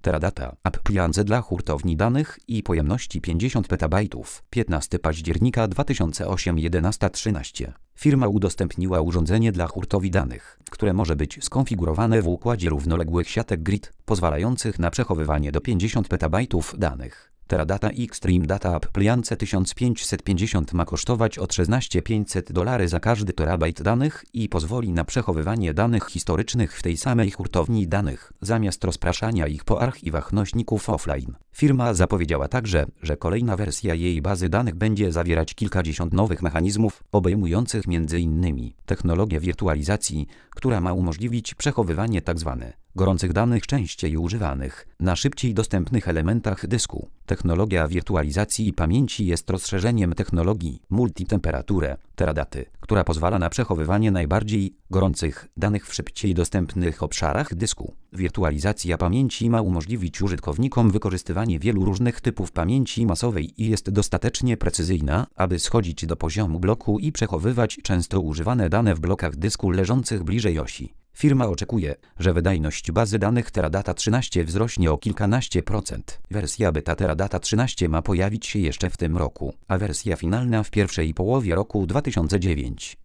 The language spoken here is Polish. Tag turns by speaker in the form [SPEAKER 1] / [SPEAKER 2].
[SPEAKER 1] Teradata Appliance dla hurtowni danych i pojemności 50 petabajtów. 15 października 2008 11:13. Firma udostępniła urządzenie dla hurtowni danych, które może być skonfigurowane w układzie równoległych siatek grid, pozwalających na przechowywanie do 50 petabajtów danych. Teradata Extreme Data Appliance 1550 ma kosztować od $16,500 za każdy terabajt danych i pozwoli na przechowywanie danych historycznych w tej samej hurtowni danych, zamiast rozpraszania ich po archiwach nośników offline. Firma zapowiedziała także, że kolejna wersja jej bazy danych będzie zawierać kilkadziesiąt nowych mechanizmów, obejmujących m.in. technologię wirtualizacji, która ma umożliwić przechowywanie tzw. gorących danych częściej używanych na szybciej dostępnych elementach dysku. Technologia wirtualizacji pamięci jest rozszerzeniem technologii multitemperature Teradaty, która pozwala na przechowywanie najbardziej gorących danych w szybciej dostępnych obszarach dysku. Wirtualizacja pamięci ma umożliwić użytkownikom wykorzystywanie wielu różnych typów pamięci masowej i jest dostatecznie precyzyjna, aby schodzić do poziomu bloku i przechowywać często używane dane w blokach dysku leżących bliżej osi. Firma oczekuje, że wydajność bazy danych Teradata 13 wzrośnie o kilkanaście procent. Wersja beta Teradata 13 ma pojawić się jeszcze w tym roku, a wersja finalna w pierwszej połowie roku 2009.